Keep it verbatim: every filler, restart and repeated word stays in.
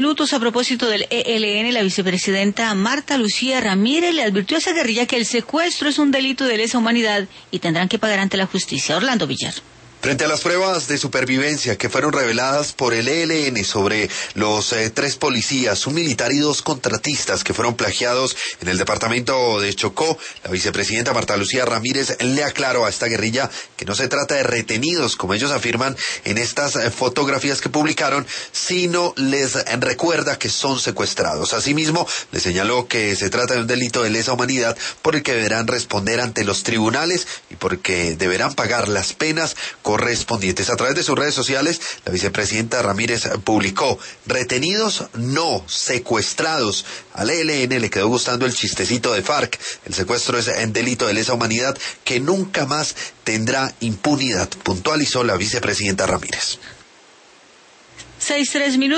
Lutos a propósito del E L N, la vicepresidenta Marta Lucía Ramírez le advirtió a esa guerrilla que el secuestro es un delito de lesa humanidad y tendrán que pagar ante la justicia. Orlando Villar. Frente a las pruebas de supervivencia que fueron reveladas por el E L N sobre los eh, tres policías, un militar y dos contratistas que fueron plagiados en el departamento de Chocó, la vicepresidenta Marta Lucía Ramírez le aclaró a esta guerrilla que no se trata de retenidos, como ellos afirman en estas eh, fotografías que publicaron, sino les eh, recuerda que son secuestrados. Asimismo, le señaló que se trata de un delito de lesa humanidad por el que deberán responder ante los tribunales y porque deberán pagar las penas correspondientes. A través de sus redes sociales, la vicepresidenta Ramírez publicó: retenidos, no, secuestrados. Al E L N le quedó gustando el chistecito de FARC. El secuestro es un delito de lesa humanidad que nunca más tendrá impunidad, puntualizó la vicepresidenta Ramírez. Seis, tres minutos.